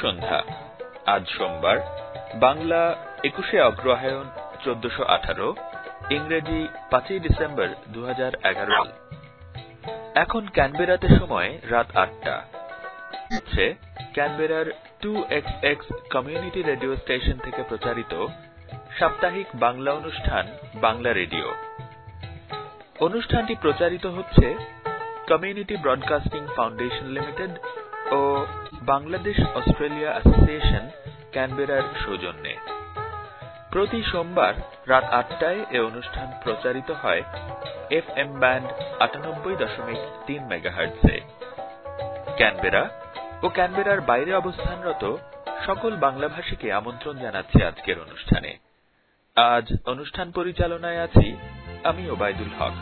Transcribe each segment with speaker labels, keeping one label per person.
Speaker 1: সন্ধ্যা। আজ সোমবার, বাংলা 21শে অগ্রহায়ণ 1418, ইংরেজি 5ই ডিসেম্বর 2011। এখন ক্যানবেরাতে সময় রাত 8টা। হচ্ছে ক্যানবেরার 2XX কমিউনিটি রেডিও স্টেশন থেকে প্রচারিত সাপ্তাহিক বাংলা অনুষ্ঠান বাংলা রেডিও। অনুষ্ঠানটি প্রচারিত হচ্ছে কমিউনিটি ব্রডকাস্টিং ফাউন্ডেশন লিমিটেড ও বাংলাদেশ অস্ট্রেলিয়া অ্যাসোসিয়েশন ক্যানবেরার সৌজন্যে। প্রতি সোমবার রাত 8টায় এ অনুষ্ঠান প্রচারিত হয় FM ব্যান্ড 98.3 মেগাহার্টজে। ক্যানবেরা ও ক্যানবেরার বাইরে অবস্থানরত সকল বাংলাভাষীকে আমন্ত্রণ জানাচ্ছি আজকের অনুষ্ঠানে। আজ অনুষ্ঠান পরিচালনায় আছি আমি ওবায়দুল হক।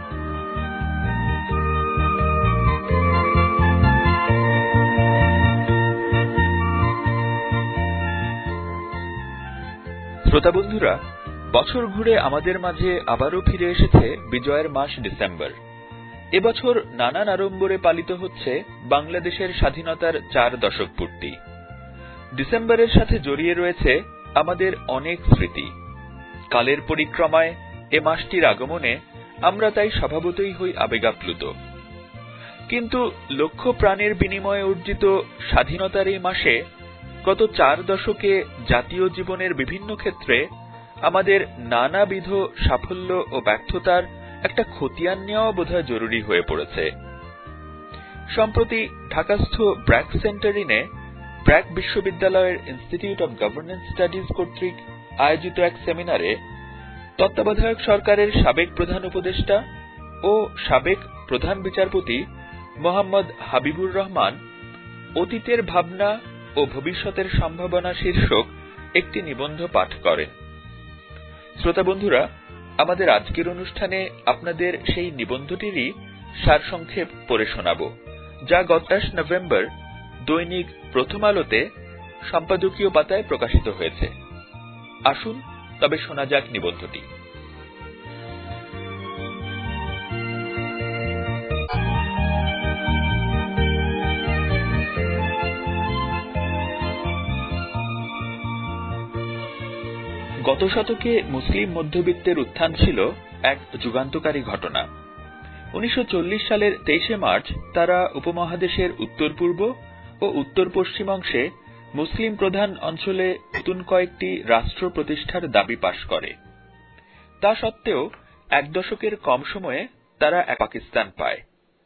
Speaker 1: শ্রোতা বন্ধুরা, বছর ঘুরে আমাদের মাঝে আবারও ফিরে এসেছে বিজয়ের মাস ডিসেম্বর। এবছর নানান আড়ম্বরে পালিত হচ্ছে বাংলাদেশের স্বাধীনতার 4 দশক পূর্তি। ডিসেম্বরের সাথে জড়িয়ে রয়েছে আমাদের অনেক স্মৃতি। কালের পরিক্রমায় এ মাসটির আগমনে আমরা তাই স্বভাবতই হই আবেগাপ্লুত। কিন্তু লক্ষ প্রাণের বিনিময়ে অর্জিত স্বাধীনতার এই মাসে গত 4 দশকে জাতীয় জীবনের বিভিন্ন ক্ষেত্রে আমাদের নানাবিধ সাফল্য ও ব্যর্থতার একটা খতিয়ান নেওয়া বোধহয় জরুরি হয়ে পড়েছে। সম্প্রতি ঢাকাস্থ ব্র্যাক সেন্টারিনে ব্র্যাক বিশ্ববিদ্যালয়ের ইনস্টিটিউট অব গভর্নেন্স স্টাডিজ কর্তৃক আয়োজিত এক সেমিনারে তত্ত্বাবধায়ক সরকারের সাবেক প্রধান উপদেষ্টা ও সাবেক প্রধান বিচারপতি মোহাম্মদ হাবিবুর রহমান অতীতের ভাবনা ও ভবিষ্যতের সম্ভাবনা শীর্ষক একটি নিবন্ধ পাঠ করেন। শ্রোতা বন্ধুরা, আমাদের আজকের অনুষ্ঠানে আপনাদের সেই নিবন্ধটিরই সারসংক্ষেপ পড়ে শোনাব, যা গত 28 নভেম্বর দৈনিক প্রথম আলোতে সম্পাদকীয় পাতায় প্রকাশিত হয়েছে। আসুন তবে শোনা যাক নিবন্ধটি। গত শতকে মুসলিম মধ্যবিত্তের উত্থান ছিল এক যুগান্তকারী ঘটনা। 1940 সালের 23শে মার্চ তারা উপমহাদেশের উত্তর পূর্ব ও উত্তর পশ্চিম অংশে মুসলিম প্রধান অঞ্চলে নতুন কয়েকটি রাষ্ট্র প্রতিষ্ঠার দাবি পাশ করে। তা সত্ত্বেও 1 দশকের কম সময়ে তারা এক পাকিস্তান পায়।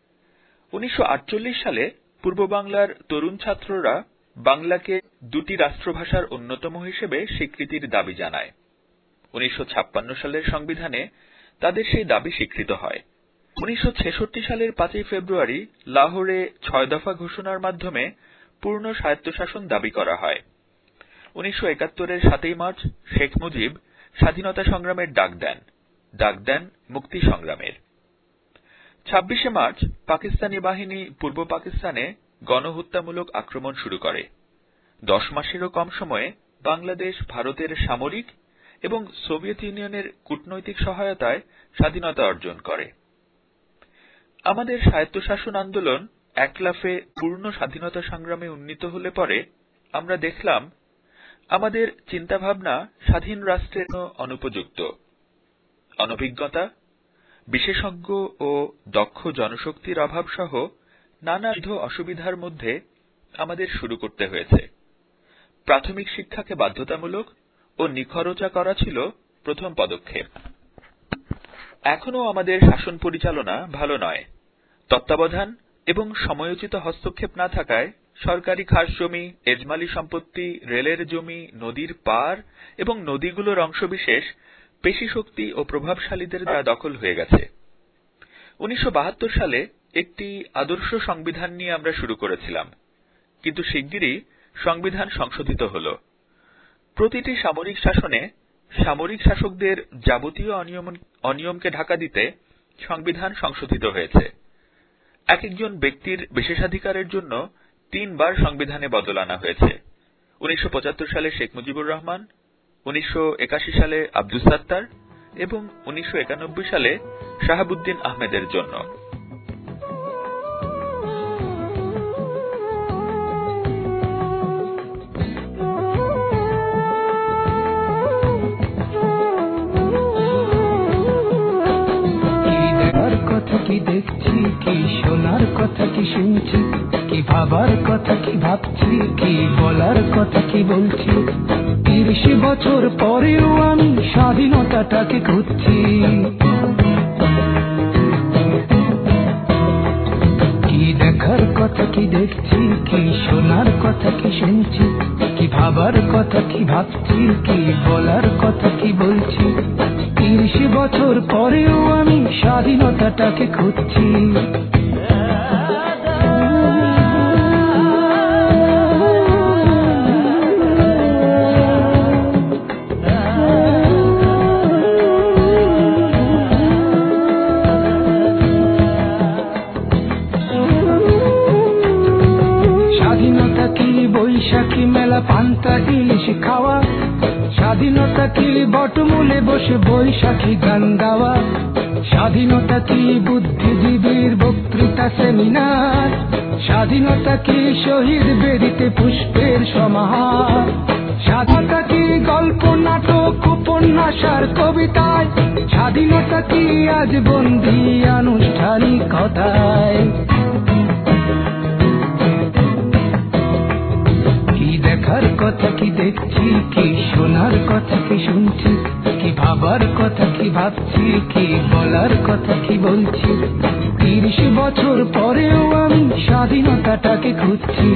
Speaker 1: 1948 সালে পূর্ব বাংলার তরুণ ছাত্ররা বাংলাকে 2টি রাষ্ট্রভাষার অন্যতম হিসেবে স্বীকৃতির দাবি জানায়। 1956 সালের সংবিধানে তাদের সেই দাবি স্বীকৃত হয়। 1966 সালের 5ই ফেব্রুয়ারি লাহোরে 6 দফা ঘোষণার মাধ্যমে পূর্ণ স্বায়ত্তশাসন দাবি করা হয়। 1971-এর 7ই মার্চ শেখ মুজিব স্বাধীনতা সংগ্রামের ডাক দেন মুক্তি সংগ্রামের। 26শে মার্চ পাকিস্তানি বাহিনী পূর্ব পাকিস্তানে গণহত্যামূলক আক্রমণ শুরু করে। 10 মাসেরও কম সময়ে বাংলাদেশ ভারতের সামরিক এবং সোভিয়েত ইউনিয়নের কূটনৈতিক সহায়তায় স্বাধীনতা অর্জন করে। আমাদের স্বায়ত্তশাসন আন্দোলন এক লাফে পূর্ণ স্বাধীনতা সংগ্রামে উন্নীত হলে পরে আমরা দেখলাম আমাদের চিন্তাভাবনা স্বাধীন রাষ্ট্রের অনুপযুক্ত। অনভিজ্ঞতা, বিশেষজ্ঞ ও দক্ষ জনশক্তির অভাব সহ নানাবিধ অসুবিধার মধ্যে আমাদের শুরু করতে হয়েছে। প্রাথমিক শিক্ষাকে বাধ্যতামূলক ও নিখরচাা করা ছিল প্রথম পদক্ষেপ। এখনও আমাদের শাসন পরিচালনা ভালো নয়। তত্ত্বাবধান এবং সময়োচিত হস্তক্ষেপ না থাকায় সরকারি খাসজমি, এজমালি সম্পত্তি, রেলের জমি, নদীর পার এবং নদীগুলোর অংশবিশেষ পেশিশক্তি ও প্রভাবশালীদের দ্বারা দখল হয়ে গেছে। 1972 সালে একটি আদর্শ সংবিধান নিয়ে আমরা শুরু করেছিলাম, কিন্তু শিগগিরই সংবিধান সংশোধিত হল। প্রতিটি সামরিক শাসনে সামরিক শাসকদের যাবতীয় অনিয়মকে ঢাকা দিতে সংবিধান সংশোধিত হয়েছে। এক একজন ব্যক্তির বিশেষাধিকারের জন্য 3 বার সংবিধানে বদল আনা হয়েছে। 1975 সালে শেখ মুজিবুর রহমান, 1981 সালে আব্দুস সাত্তার এবং 1991 সালে শাহাবুদ্দিন আহমেদের জন্য।
Speaker 2: কি দেখছি, কি শোনার কথা কি শুনছি, কি ভাবার কথা কি ভাবছি, কি বলার কথা কি বলছি। 30 বছর পরেও আমি স্বাধীনতাটাকে খুঁজছি। কি দেখার কথা কি দেখছি, কি শোনার কথা কি শুনছি, কি ভাবার কথা কি ভাবছি, কি বলার কথা কি বলছি। 30 বছর পরেও আমি স্বাধীনতাটাকে খুঁজছি। স্বাধীনতা কি বৈশাখী মেলা পান্তা ইলিশ খাওয়া, স্বাধীনতা কি বটমূলে বসে বৈশাখী গান গাওয়া, স্বাধীনতা কি বুদ্ধিজীবীর বক্তৃতা সেমিনার, স্বাধীনতা কি শহীদ বেদিতে পুষ্পের সমাহার, স্বাধীনতা কি গল্প নাটক উপন্যাস আর কবিতায়, স্বাধীনতা কি আজ বন্দী আনুষ্ঠানিকতায়। কি দেখার কথা কি দেখছি, কি শোনার কথা কি শুনছি, কি ভাবার কথা কি ভাবছি, কি বলার কথা কি বলছি। 30 বছর পরেও আমি স্বাধীনতাটাকে খুঁজছি।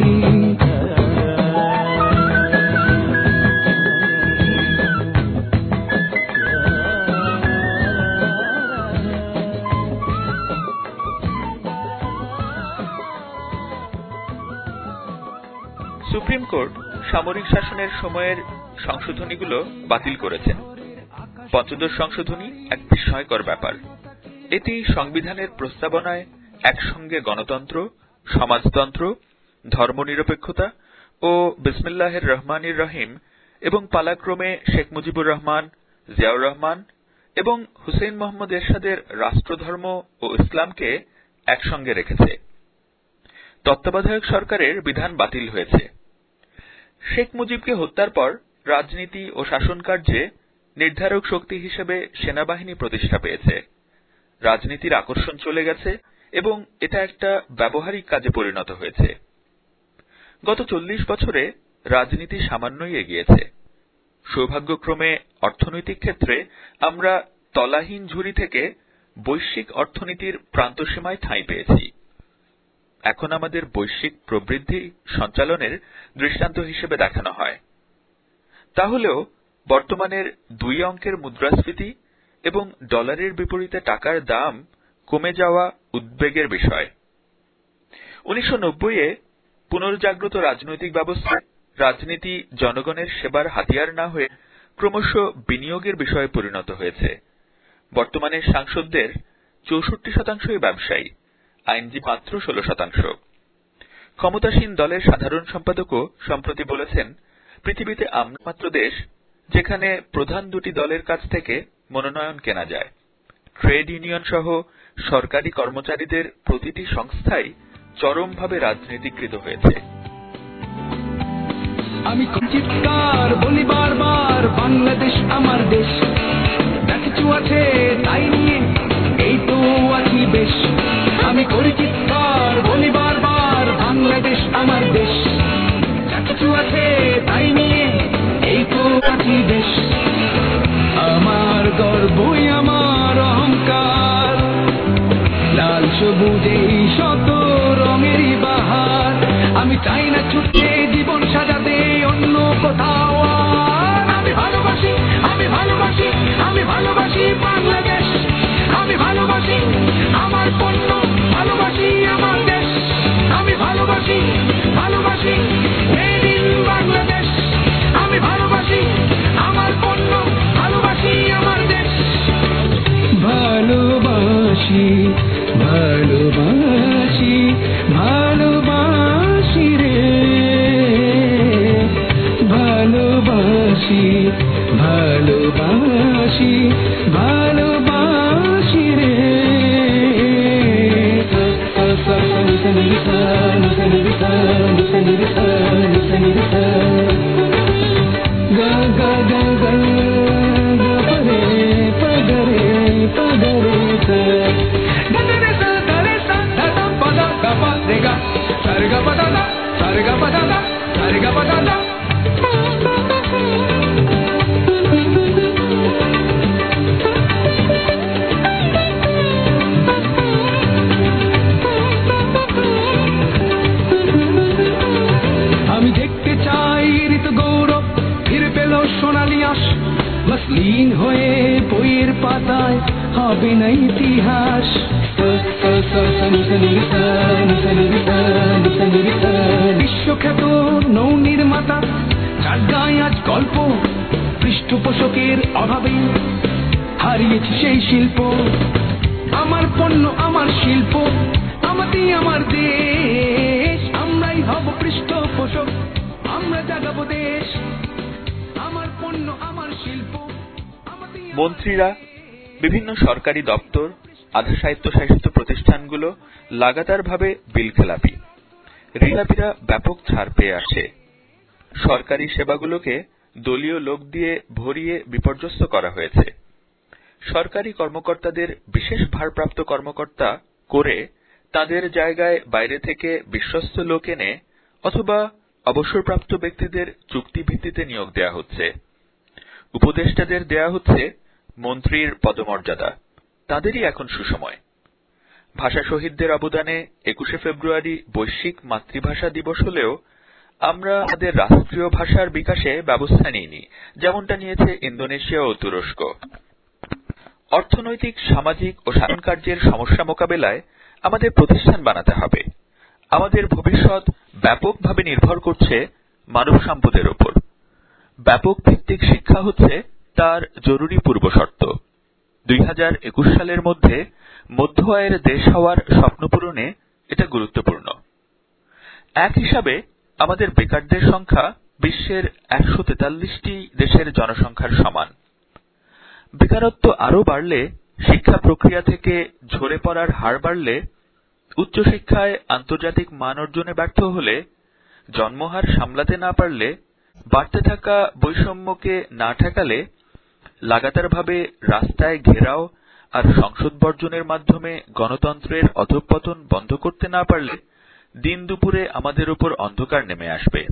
Speaker 1: সুপ্রিম কোর্ট সামরিক শাসনের সময়ের সংশোধনীগুলো বাতিল করেছেন। পঞ্চদশ সংশোধনী এক বিস্ময়কর ব্যাপার। এটি সংবিধানের প্রস্তাবনায় একসঙ্গে গণতন্ত্র, সমাজতন্ত্র, ধর্মনিরপেক্ষতা ও বিসমিল্লাহির রহমানির রহিম এবং পালাক্রমে শেখ মুজিবুর রহমান, জিয়াউর রহমান এবং হুসেইন মোহাম্মদ এরশাদের রাষ্ট্রধর্ম ও ইসলামকে একসঙ্গে রেখেছে। তত্ত্বাবধায়ক সরকারের বিধান বাতিল হয়েছে। শেখ মুজিবকে হত্যার পর রাজনীতি ও শাসন কার্যে নির্ধারক শক্তি হিসেবে সেনাবাহিনী প্রতিষ্ঠা পেয়েছে। রাজনীতির আকর্ষণ চলে গেছে এবং এটা একটা ব্যবহারিক কাজে পরিণত হয়েছে। গত 40 বছরে রাজনীতি সামান্যই এগিয়েছে। সৌভাগ্যক্রমে অর্থনৈতিক ক্ষেত্রে আমরা তলাহীন ঝুড়ি থেকে বৈশ্বিক অর্থনীতির প্রান্তসীমায় ঠাঁই পেয়েছি। এখন আমাদের বৈশ্বিক প্রবৃদ্ধি সঞ্চালনের দৃষ্টান্ত হিসেবে দেখানো হয়। তাহলেও বর্তমানের 2 অঙ্কের মুদ্রাস্ফীতি এবং ডলারের বিপরীতে টাকার দাম কমে যাওয়া উদ্বেগের বিষয়। 1990-এ পুনর্জাগ্রত রাজনৈতিক ব্যবস্থায় রাজনীতি জনগণের সেবার হাতিয়ার না হয়ে ক্রমশ বিনিয়োগের বিষয়ে পরিণত হয়েছে। বর্তমানে সাংসদদের 64% ব্যবসায়ী, আইনজীবী মাত্র 16%। ক্ষমতাসীন দলের সাধারণ সম্পাদকও সম্প্রতি বলেছেন, পৃথিবীতে আমরা মাত্র দেশ যেখানে প্রধান 2টি দলের কাছ থেকে মনোনয়ন কেনা যায়। ট্রেড ইউনিয়ন সহ সরকারি কর্মচারীদের প্রতিটি সংস্থাই চরমভাবে রাজনীতিকৃত হয়েছে।
Speaker 2: আমি চিৎকার বলি বারবার, বাংলাদেশ আমার দেশ, যা কিছু আছে তাই নিয়ে এই তো আছি বেশ। আমি করি চিৎকার বলি বারবার, বাংলাদেশ আমার দেশ, যা কিছু আছে তাই নিয়ে এই তো আছি বেশ। আমার গর্বই আমার অহংকার, লাল সবুজ এই শত রঙেরই বাহার। আমি চাই না ছুটে জীবন সাজাতে অন্য কোথাও। আমি ভালোবাসি, আমি ভালোবাসি, আমি ভালোবাসি বাংলাদেশ। আমি ভালোবাসি আমার পণ্য, ভালোবাসি আমার দেশ। আমি ভালোবাসি, ভালোবাসি মেড ইন বাংলাদেশ। আমি ভালোবাসি আমার পণ্য, ভালোবাসি আমার দেশ। ভালোবাসি, ভালোবাসি, ভালোবাসি রে, ভালোবাসি, ভালোবাসি, ভালোবাসি রে। গা গা গা গা গা পরে পগরে পগরে সা গা গা দাদা সারে গা দাদা সারে গা দাদা। আমি দেখতে চাই ঋতু গৌরব ফিরে পেল সোনালি আশ, মসলিন হয়ে বইয়ের পাতায় হবে না ইতিহাস। বিশ্বখ্যাত নৌ নির্মাতা যার গায়ে আজ গল্প, পৃষ্ঠপোষকের অভাবে হারিয়েছে সেই শিল্প। আমার পণ্য আমার শিল্প, আমাদের আমার দেশ, আমরাই হব পৃষ্ঠপোষক, আমরা জাগাবো দেশ। আমার পণ্য আমার শিল্প।
Speaker 1: মন্ত্রীরা, বিভিন্ন সরকারি দপ্তর, আধা স্বায়ত্তশাসিত প্রতিষ্ঠানগুলো লাগাতারভাবে বিল খেলাপি। ঋণখেলাপিরা ব্যাপক ছাড় পেয়ে আসে। সরকারি সেবাগুলোকে দলীয় লোক দিয়ে ভরিয়ে বিপর্যস্ত করা হয়েছে। সরকারি কর্মকর্তাদের বিশেষ ভারপ্রাপ্ত কর্মকর্তা করে তাদের জায়গায় বাইরে থেকে বিশ্বস্ত লোক এনে অথবা অবসরপ্রাপ্ত ব্যক্তিদের চুক্তিভিত্তিতে নিয়োগ দেয়া হচ্ছে। উপদেষ্টাদের দেয়া হচ্ছে মন্ত্রীর পদমর্যাদা, তাদেরই এখন সুসময়। ভাষা শহীদদের অবদানে ২১শে ফেব্রুয়ারি বৈশ্বিক মাতৃভাষা দিবস হলেও আমরা আমাদের রাষ্ট্রীয় ভাষার বিকাশে ব্যবস্থা নিইনি, যেমনটা নিয়েছে ইন্দোনেশিয়া ও তুরস্ক। অর্থনৈতিক, সামাজিক ও সাধারণ কার্যের সমস্যা মোকাবেলায় আমাদের প্রতিষ্ঠান বানাতে হবে। আমাদের ভবিষ্যৎ ব্যাপকভাবে নির্ভর করছে মানব সম্পদের উপর। ব্যাপক ভিত্তিক শিক্ষা হচ্ছে তার জরুরি পূর্বশর্ত। ২০২১ সালের মধ্যে মধ্য আয়ের দেশ হওয়ার স্বপ্ন পূরণে এটা গুরুত্বপূর্ণ। এক হিসাবে আমাদের বেকারদের সংখ্যা বিশ্বের ১৪৩টি দেশের জনসংখ্যার সমান। বেকারত্ব আরও বাড়লে, শিক্ষা প্রক্রিয়া থেকে ঝরে পড়ার হার বাড়লে, উচ্চশিক্ষায় আন্তর্জাতিক মান অর্জনে ব্যর্থ হলে, জন্মহার সামলাতে না পারলে, বাড়তে থাকা বৈষম্যকে না ঠেকালে, লাগাতারভাবে রাস্তায় ঘেরাও আর সংসদ বর্জনের মাধ্যমে গণতন্ত্রের অধঃপতন বন্ধ করতে না পারলে দিন দুপুরে আমাদের উপর অন্ধকার নেমে আসবে।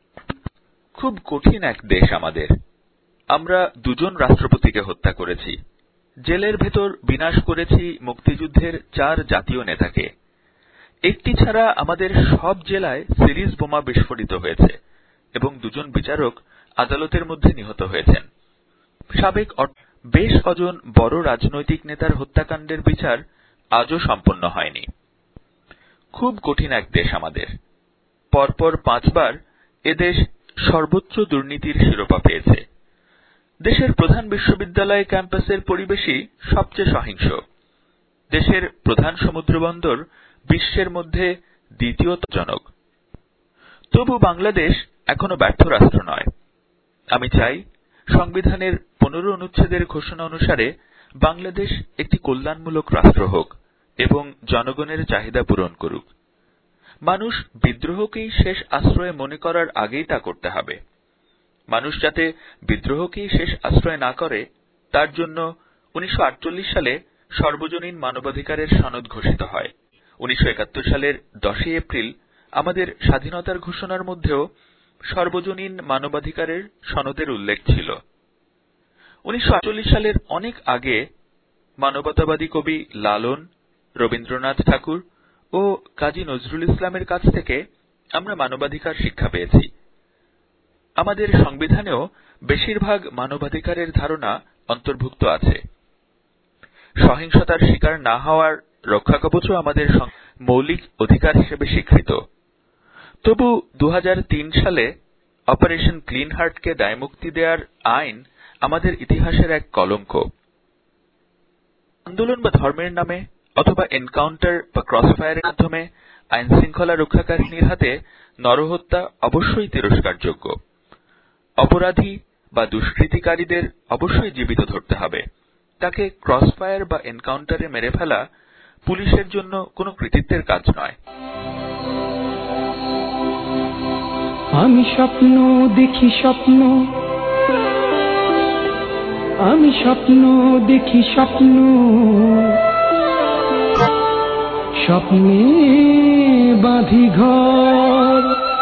Speaker 1: খুব কঠিন এক দেশ আমাদের। আমরা ২ রাষ্ট্রপতিকে হত্যা করেছি, জেলের ভেতর বিনাশ করেছি মুক্তিযুদ্ধের ৪ জাতীয় নেতাকে। একটি ছাড়া আমাদের সব জেলায় সিরিজ বোমা বিস্ফোরিত হয়েছে এবং ২ বিচারক আদালতের মধ্যে নিহত হয়েছেন। সাবেক বেশ কজন বড় রাজনৈতিক নেতার হত্যাকাণ্ডের বিচার আজও সম্পন্ন হয়নি। খুব কঠিন এক দেশ আমাদের। পরপর ৫ বার এদেশ সর্বোচ্চ দুর্নীতির শিরোপা পেয়েছে। দেশের প্রধান বিশ্ববিদ্যালয় ক্যাম্পাসের পরিবেশই সবচেয়ে সহিংস। দেশের প্রধান সমুদ্রবন্দর বিশ্বের মধ্যে দ্বিতীয়জনক। তবু বাংলাদেশ এখনো ব্যর্থ রাষ্ট্র নয়। আমি চাই সংবিধানের ১৫ অনুচ্ছেদের ঘোষণা অনুসারে বাংলাদেশ একটি কল্যাণমূলক রাষ্ট্র হোক এবং জনগণের চাহিদা পূরণ করুক। মানুষ বিদ্রোহকেই শেষ আশ্রয় মনে করার আগেই তা করতে হবে। মানুষ যাতে বিদ্রোহকেই শেষ আশ্রয় না করে, তার জন্য ১৯৪৮ সালে সর্বজনীন মানবাধিকারের সনদ ঘোষিত হয়। ১৯৭১ সালের ১০ এপ্রিল আমাদের স্বাধীনতার ঘোষণার মধ্যেও সর্বজনীন মানবাধিকারের সনদের উল্লেখ ছিল। ১৯৪৮ সালের অনেক আগে মানবতাবাদী কবি লালন, রবীন্দ্রনাথ ঠাকুর ও কাজী নজরুল ইসলামের কাছ থেকে আমরা মানবাধিকার শিক্ষা পেয়েছি। আমাদের সংবিধানেও বেশিরভাগ মানবাধিকারের ধারণা অন্তর্ভুক্ত আছে। সহিংসতার শিকার না হওয়ার রক্ষাকবচও আমাদের মৌলিক অধিকার হিসেবে স্বীকৃত। তবু ২০০৩ সালে অপারেশন ক্লিন হার্টকে দায়মুক্তি দেওয়ার আইন আমাদের ইতিহাসের এক কলঙ্ক। আন্দোলন বা ধর্মের নামে অথবা এনকাউন্টার বা ক্রসফায়ারের মাধ্যমে আইনশৃঙ্খলা রক্ষাকারিনীর হাতে নরহত্যা অবশ্যই তিরস্কারযোগ্য। অপরাধী বা দুষ্কৃতিকারীদের অবশ্যই জীবিত ধরতে হবে। তাকে ক্রসফায়ার বা এনকাউন্টারে মেরে ফেলা পুলিশের জন্য কোনো কৃতিত্বের কাজ নয়।
Speaker 2: আমি স্বপ্ন দেখি স্বপ্ন, আমি স্বপ্ন দেখি স্বপ্ন, স্বপ্নে বাঁধি ঘর।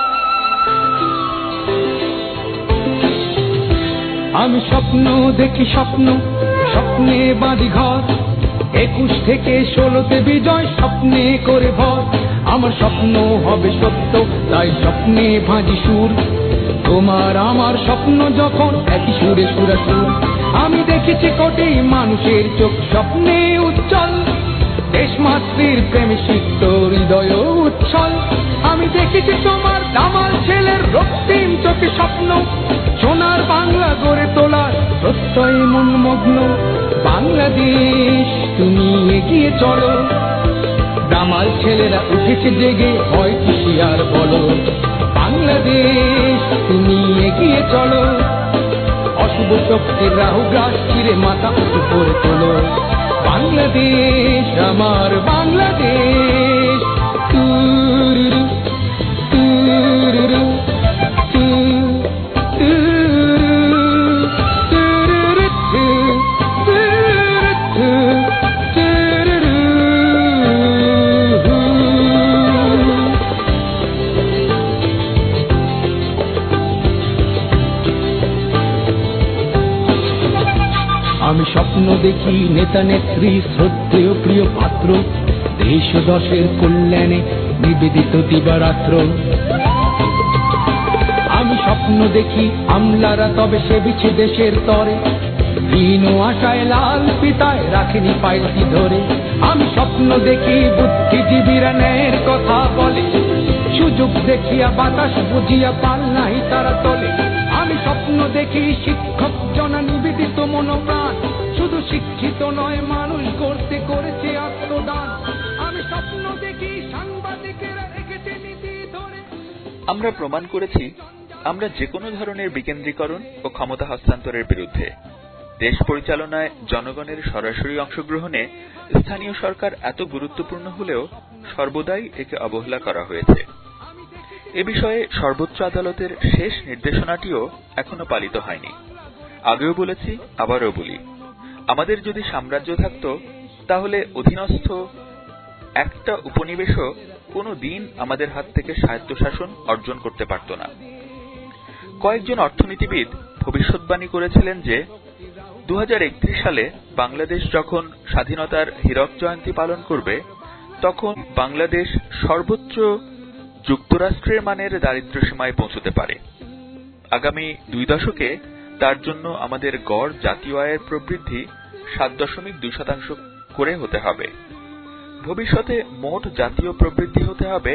Speaker 2: আমি স্বপ্ন দেখি স্বপ্ন, স্বপ্নে বাঁধি ঘর। 21 থেকে 16তে বিজয় স্বপ্নে করে ভর। আমার স্বপ্ন হবে সত্য, তাই স্বপ্নে ভাঁজি সুর। তোমার আমার স্বপ্ন যখন একই সুরে সুরাসুর। আমি দেখেছি কোটি মানুষের চোখ স্বপ্নে উজ্জ্বল, দেশমাতৃর প্রেমে সিক্ত হৃদয় উচ্ছল। আমি দেখেছি তোমার দামাল ছেলের রক্তিম চোখে স্বপ্ন, সোনার বাংলা গড়ে তোলার প্রত্যয় মন মগ্ন। বাংলাদেশ তুমি এগিয়ে চলো, দামাল ছেলেরা উঠেছে জেগে, হয় কি আর বলো। বাংলাদেশ তুমি এগিয়ে চলো, অশুভ শক্তির রাহু গ্রাস চিরে মাথা উঁচু করে তোলো। বাংলাদেশ আমার বাংলাদেশ, তুরুরু তুরুরু আমি স্বপ্ন দেখি নেতা নেত্রী শ্রদ্ধেয় প্রিয় পাত্র, দেশ ও দশের কল্যাণে নিবেদিত দিবারাত্র। আমি স্বপ্ন দেখি আমলারা তবে সেবিছে দেশের তরে, দিন ও আশায় লাল পিতায় রাখেনি পাইলটি ধরে। আমি স্বপ্ন দেখি বুদ্ধিজীবীরা ন্যায়ের কথা বলে, সুযোগ দেখিয়া বাতাস বুঝিয়া পাল নাই তারা তলে। আমি স্বপ্ন দেখি শিক্ষক জনা নিবেদিত মনোপ্রাণ, শুধু শিক্ষিত নয় মানুষ গড়তে করেছে আত্মদান। আমি স্বপ্ন দেখি সাংবাদিকেরা রেখেছে নীতি ধরে।
Speaker 1: আমরা প্রমাণ করেছি আমরা যে কোনো ধরনের বিকেন্দ্রীকরণ ও ক্ষমতা হস্তান্তরের বিরুদ্ধে। দেশ পরিচালনায় জনগণের সরাসরি অংশগ্রহণে স্থানীয় সরকার এত গুরুত্বপূর্ণ হলেও সর্বদাই একে অবহেলা করা হয়েছে। এ বিষয়ে সর্বোচ্চ আদালতের শেষ নির্দেশনাটিও এখনো পালিত হয়নি। আগেও বলেছি, আবারও বলি, আমাদের যদি সাম্রাজ্য থাকত তাহলে অধীনস্থ একটা উপনিবেশও কোনো দিন আমাদের হাত থেকে স্বায়ত্তশাসন অর্জন করতে পারত না। কয়েকজন অর্থনীতিবিদ ভবিষ্যৎবাণী করেছিলেন যে 2031 সালে বাংলাদেশ যখন স্বাধীনতার হীরক জয়ন্তী পালন করবে, তখন বাংলাদেশ সর্বোচ্চ যুক্তরাষ্ট্রের মানের দারিদ্র্যসীমায় পৌঁছতে পারে। আগামী 2 দশকে তার জন্য আমাদের গড় জাতীয় আয়ের প্রবৃদ্ধি 7.2% করে হতে হবে। ভবিষ্যতে মোট জাতীয় প্রবৃদ্ধি হতে হবে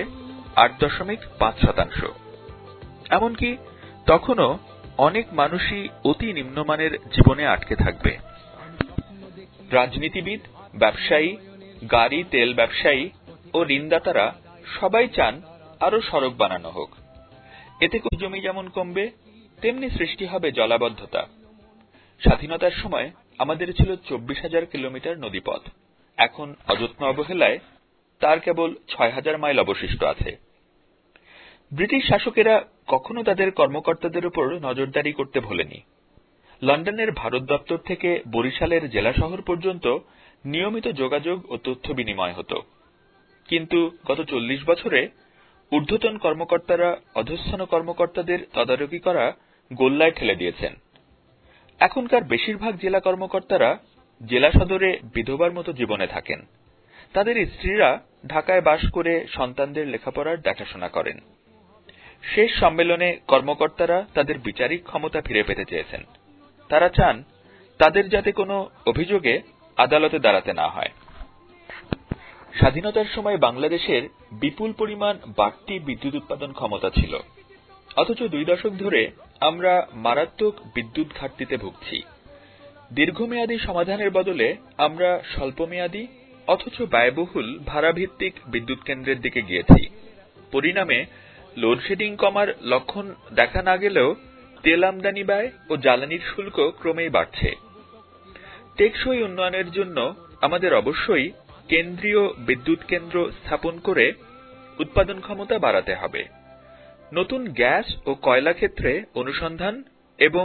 Speaker 1: 8.5%। এমনকি তখনও অনেক মানুষই অতি নিম্নমানের জীবনে আটকে থাকবে। রাজনীতিবিদ, ব্যবসায়ী, গাড়ি তেল ব্যবসায়ী ও ঋণদাতারা সবাই চান আরো সড়ক বানানো হোক। এতে জমি যেমন কমবে, তেমনি সৃষ্টি হবে জলাবদ্ধতা। স্বাধীনতার সময় আমাদের ছিল 24,000 কিলোমিটার নদীপথ, এখন অযত্ন অবহেলায় তার কেবল 6,000 মাইল অবশিষ্ট আছে। ব্রিটিশ শাসকেরা কখনো তাদের কর্মকর্তাদের উপর নজরদারি করতে ভোলেনি। লন্ডনের ভারত দপ্তর থেকে বরিশালের জেলা শহর পর্যন্ত নিয়মিত যোগাযোগ ও তথ্য বিনিময় হতো। কিন্তু গত 40 বছরে ঊর্ধ্বতন কর্মকর্তারা অধস্তন কর্মকর্তাদের তদারকি করা গোল্লায় ঠেলে দিয়েছেন। এখনকার বেশিরভাগ জেলা কর্মকর্তারা জেলা সদরে বিধবার মতো জীবনে থাকেন। তাদের স্ত্রীরা ঢাকায় বাস করে সন্তানদের লেখাপড়ার দেখাশোনা করেন। শেষ সম্মেলনে কর্মকর্তারা তাদের বিচারিক ক্ষমতা ফিরে পেতে চেয়েছেন। তারা চান তাদের যাতে কোনো অভিযোগে আদালতে দাঁড়াতে না হয়। স্বাধীনতার সময় বাংলাদেশের বিপুল পরিমাণ বাড়তি বিদ্যুৎ উৎপাদন ক্ষমতা ছিল, অথচ 2 দশক ধরে আমরা মারাত্মক বিদ্যুৎ ঘাটতিতে ভুগছি। দীর্ঘমেয়াদী সমাধানের বদলে আমরা স্বল্পমেয়াদী অথচ ব্যয়বহুল ভাড়াভিত্তিক বিদ্যুৎ কেন্দ্রের দিকে গিয়েছি। পরিণামে লোডশেডিং কমার লক্ষণ দেখা না গেলেও তেল আমদানি ব্যয় ও জ্বালানির শুল্ক ক্রমেই বাড়ছে। টেকসই উন্নয়নের জন্য আমাদের অবশ্যই কেন্দ্রীয় বিদ্যুৎ কেন্দ্র স্থাপন করে উৎপাদন ক্ষমতা বাড়াতে হবে। নতুন গ্যাস ও কয়লা ক্ষেত্রে অনুসন্ধান এবং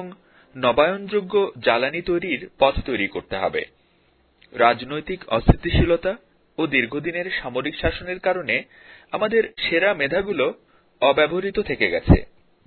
Speaker 1: নবায়নযোগ্য জ্বালানি তৈরির পথ তৈরি করতে হবে। রাজনৈতিক অস্থিতিশীলতা ও দীর্ঘদিনের সামরিক শাসনের কারণে আমাদের সেরা মেধাগুলো অব্যবহৃত থেকে গেছে।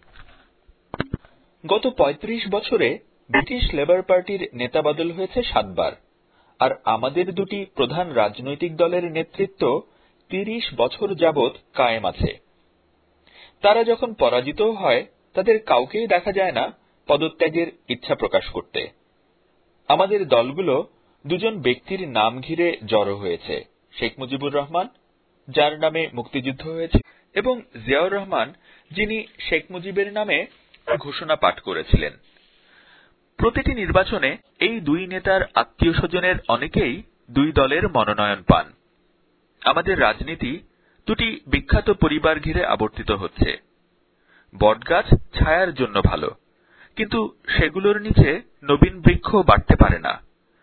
Speaker 1: গত ৩৫ বছরে ব্রিটিশ লেবার পার্টির নেতা বদল হয়েছে ৭ বার, আর আমাদের দুটি প্রধান রাজনৈতিক দলের নেতৃত্ব ৩০ বছর যাবৎ কায়েম আছে। তারা যখন পরাজিত হয় তাদের কাউকেই দেখা যায় না পদত্যাগের ইচ্ছা প্রকাশ করতে। আমাদের দলগুলো দুজন ব্যক্তির নাম ঘিরে জড়ো হয়েছে, শেখ মুজিবুর রহমান, যার নামে মুক্তিযুদ্ধ হয়েছে, এবং জিয়াউর রহমান, যিনি শেখ মুজিবের নামে ঘোষণা পাঠ করেছিলেন। প্রতিটি নির্বাচনে এই দুই নেতার আত্মীয় স্বজনের অনেকেই দুই দলের মনোনয়ন পান। আমাদের রাজনীতি দুটি বিখ্যাত পরিবার ঘিরে আবর্তিত হচ্ছে। বটগাছ ছায়ার জন্য ভালো, কিন্তু সেগুলোর নিচে নবীন বৃক্ষ বাড়তে পারে না।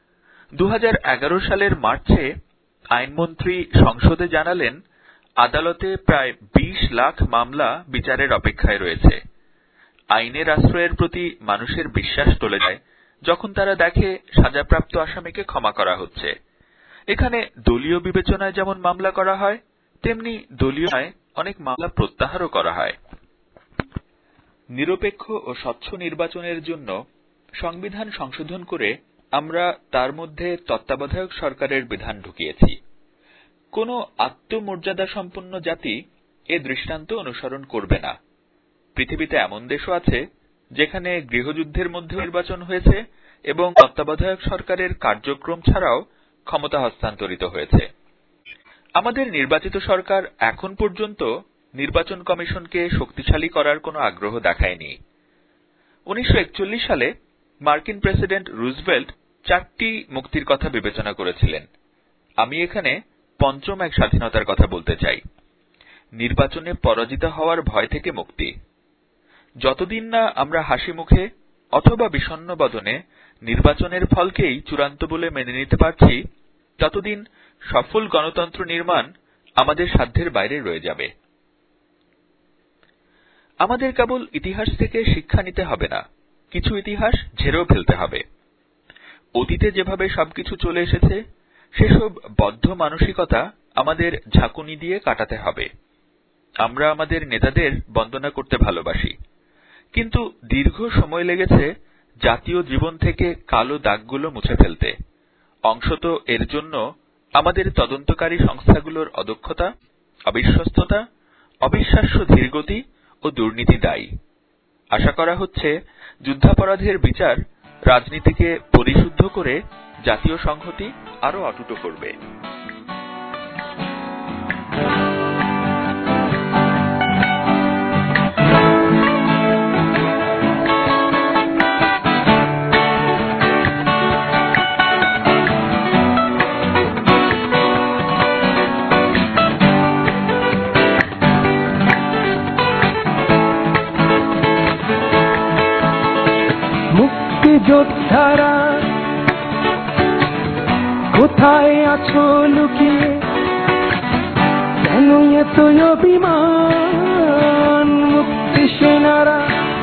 Speaker 1: ২০১১ সালের মার্চে আইনমন্ত্রী সংসদে জানালেন, আদালতে প্রায় ২০ লাখ মামলা বিচারের অপেক্ষায় রয়েছে। আইনের আশ্রয়ের প্রতি মানুষের বিশ্বাস টলে যায় যখন তারা দেখে সাজাপ্রাপ্ত আসামিকে ক্ষমা করা হচ্ছে। এখানে দলীয় বিবেচনায় যেমন মামলা করা হয়, তেমনি দলীয় অনেক মামলা প্রত্যাহারও করা হয়। নিরপেক্ষ ও স্বচ্ছ নির্বাচনের জন্য সংবিধান সংশোধন করে আমরা তার মধ্যে তত্ত্বাবধায়ক সরকারের বিধান ঢুকিয়েছি। কোন আত্মমর্যাদা সম্পন্ন জাতি এ দৃষ্টান্ত অনুসরণ করবে না। পৃথিবীতে এমন দেশও আছে যেখানে গৃহযুদ্ধের মধ্যে নির্বাচন হয়েছে এবং তত্ত্বাবধায়ক সরকারের কার্যক্রম ছাড়াও ক্ষমতা হস্তান্তরিত হয়েছে। আমাদের নির্বাচিত সরকার এখন পর্যন্ত নির্বাচন কমিশনকে শক্তিশালী করার কোনো আগ্রহ দেখায়নি। ১৯৪১ সালে মার্কিন প্রেসিডেন্ট রুজভেল্ট ৪টি মুক্তির কথা বিবেচনা করেছিলেন। আমি এখানে পঞ্চম এক স্বাধীনতার কথা বলতে চাই, নির্বাচনে পরাজিত হওয়ার ভয় থেকে মুক্তি। যতদিন না আমরা হাসি মুখে অথবা বিষণ্ণ বদনে নির্বাচনের ফলকেই চূড়ান্ত বলে মেনে নিতে পারছি, ততদিন সফল গণতন্ত্র নির্মাণ আমাদের সাধ্যের বাইরে রয়ে যাবে। আমাদের কেবল ইতিহাস থেকে শিক্ষা নিতে হবে না, কিছু ইতিহাস ঝেড়েও ফেলতে হবে। অতীতে যেভাবে সবকিছু চলে এসেছে, সেসব বদ্ধ মানসিকতা আমাদের ঝাঁকুনি দিয়ে কাটাতে হবে। আমরা আমাদের নেতাদের বন্দনা করতে ভালোবাসি, কিন্তু দীর্ঘ সময় লেগেছে জাতীয় জীবন থেকে কালো দাগগুলো মুছে ফেলতে। অংশত এর জন্য আমাদের তদন্তকারী সংস্থাগুলোর অদক্ষতা, অবিশ্বস্ততা, অবিশ্বাস্য ধীরগতি ও দুর্নীতি দায়ী। আশা করা হচ্ছে যুদ্ধাপরাধের বিচার রাজনীতিকে পরিশুদ্ধ করে জাতীয় সংহতি আরো অটুট করবে।
Speaker 2: যোদ্ধারা কোথায় আছো লুকিয়ে, কেন এত অভিমান? মুক্তি সেনারা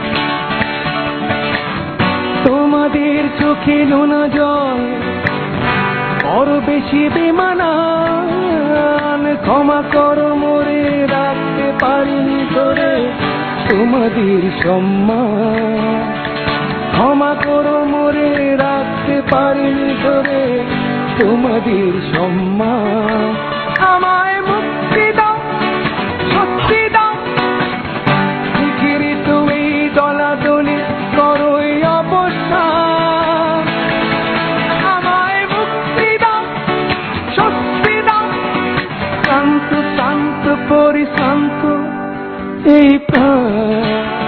Speaker 2: তোমাদের চোখে নোনা জল, বড় বেশি বেমানান। ক্ষমা করো মোরে, রাখতে পারিনি ধরে তোমাদের সম্মান। ক্ষমা করো মোরে, রাখতে পারিনি ধরে তোমাদের সম্মান। আমায় মুক্তি দাও, শক্তি দাও, নিগৃহীত এই দলাদলি করো এই অবসান। আমায় মুক্তি দাও, শক্তি দাও, শান্ত শান্ত পরিশান্ত এই প্রাণ।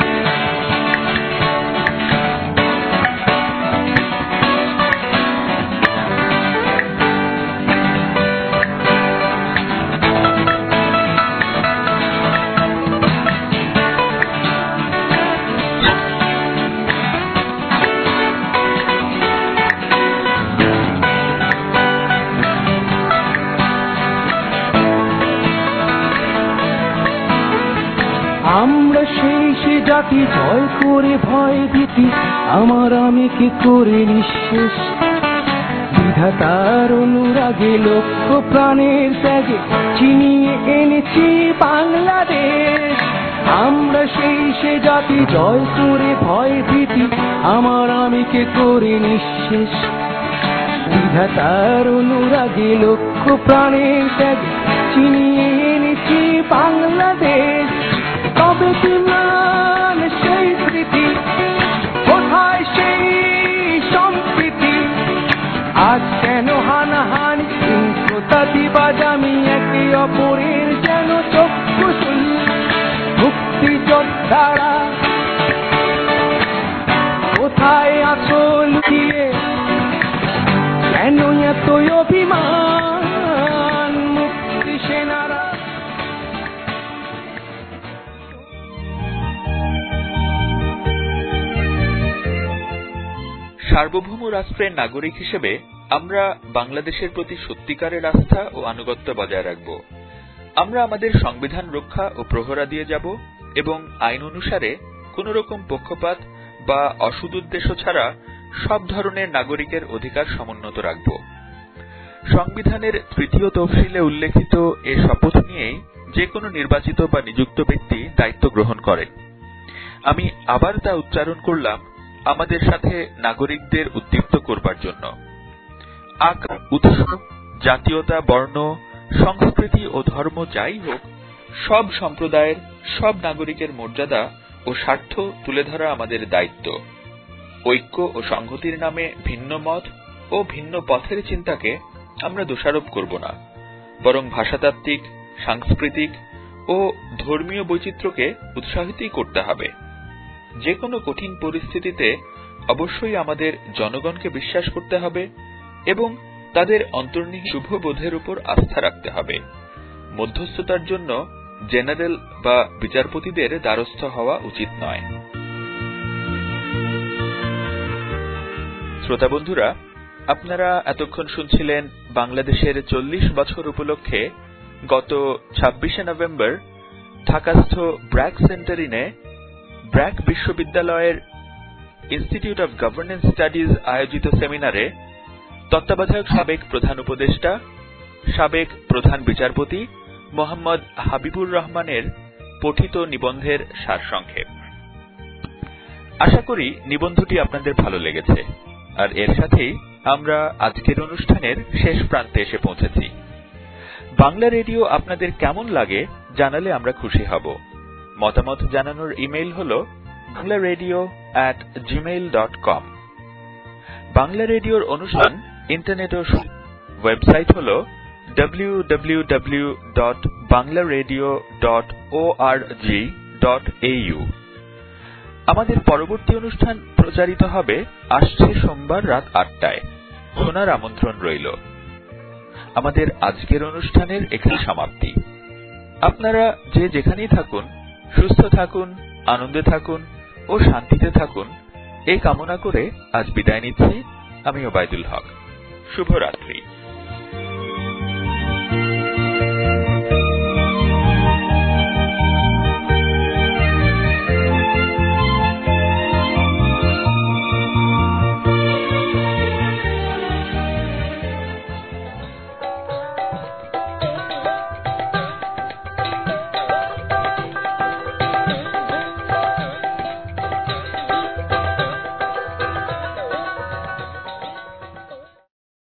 Speaker 2: আমরা সেই সে জাতি জয় করে ভয় ভীতি আমার আমি কি করে নিঃশেষ। বিধাতার অনুরাগে লক্ষ প্রাণের ত্যাগে চিনিয়ে এনেছি বাংলাদেশ। আমরা সেই সে জাতি জয় করে ভয় ভীতি আমার আমিকে করে নিঃশেষ। বিধাতার অনুরাগে লক্ষ প্রাণের ত্যাগে চিনিয়ে এনেছি বাংলাদেশ। তবে কি ম্লান সেই স্মৃতি, কোথায় সেই সম্প্রীতি? আজ কেন হানাহানি প্রতিবাদ আমি একে অপরের যেন চক্ষুশুল মুক্তিযোদ্ধারা কোথায় আছো লুকিয়ে? কেন এত অভিমান মুক্তি সেনারা?
Speaker 1: সার্বভৌম রাষ্ট্রের নাগরিক হিসেবে আমরা বাংলাদেশের প্রতি সত্যিকারের আস্থা ও আনুগত্য বজায় রাখব। আমরা আমাদের সংবিধান রক্ষা ও প্রহরা দিয়ে যাব এবং আইন অনুসারে কোন রকম পক্ষপাত বা অসৎ উদ্দেশ্য ছাড়া সব ধরনের নাগরিকের অধিকার সমুন্নত রাখব। সংবিধানের ৩য় তফসিলে উল্লেখিত এ শপথ নিয়েই যে কোনো নির্বাচিত বা নিযুক্ত ব্যক্তি দায়িত্ব গ্রহণ করেন। আমি আবার তা উচ্চারণ করলাম আমাদের সাথে নাগরিকদের উদ্দীপ্ত করবার জন্য। উৎস, জাতীয়তা, বর্ণ, সংস্কৃতি ও ধর্ম যাই হোক, সব সম্প্রদায়ের সব নাগরিকের মর্যাদা ও স্বার্থ তুলে ধরা আমাদের দায়িত্ব। ঐক্য ও সংহতির নামে ভিন্ন মত ও ভিন্ন পথের চিন্তাকে আমরা দোষারোপ করব না, বরং ভাষাতাত্ত্বিক, সাংস্কৃতিক ও ধর্মীয় বৈচিত্র্যকে উৎসাহিতই করতে হবে। যে কোনো কঠিন পরিস্থিতিতে অবশ্যই আমাদের জনগণকে বিশ্বাস করতে হবে এবং তাদের অন্তর্নিহিত শুভবোধের উপর আস্থা রাখতে হবে। মধ্যস্থতার জন্য জেনারেল বা বিচারপতিদের দ্বারস্থ হওয়া উচিত নয়। শ্রোতা বন্ধুরা, আপনারা এতক্ষণ শুনছিলেন বাংলাদেশের 40 বছর উপলক্ষে গত 26শে নভেম্বর ঢাকাস্থ ব্র্যাক সেন্টারিনে ব্র্যাক বিশ্ববিদ্যালয়ের ইনস্টিটিউট অব গভর্নেন্স স্টাডিজ আয়োজিত সেমিনারে তত্ত্বাবধায়ক সাবেক প্রধান উপদেষ্টা, সাবেক প্রধান বিচারপতি মোহাম্মদ হাবিবুর রহমানের পঠিত নিবন্ধের সারসংক্ষেপ। আশা করি নিবন্ধটি আপনাদের ভালো লেগেছে, আর এর সাথেই আমরা আজকের অনুষ্ঠানের শেষ প্রান্তে এসে পৌঁছেছি। বাংলা রেডিও আপনাদের কেমন লাগে জানালে আমরা খুশি হব। মতামত জানানোর ইমেইল হল banglaredio@gmail.com। বাংলা রেডিওর অনুষ্ঠান ইন্টারনেটেও ওয়েবসাইট হল www.banglaradio.org.au। আমাদের পরবর্তী অনুষ্ঠান প্রচারিত হবে আসছে সোমবার রাত 8টায়। শোনার আমন্ত্রণ রইল। আমাদের আজকের অনুষ্ঠানের এখানে সমাপ্তি। আপনারা যে যেখানেই থাকুন, সুস্থ থাকুন, আনন্দে থাকুন ও শান্তিতে থাকুন, এই কামনা করে আজ বিদায় নিচ্ছি। আমি ওবায়দুল হক। শুভরাত্রি।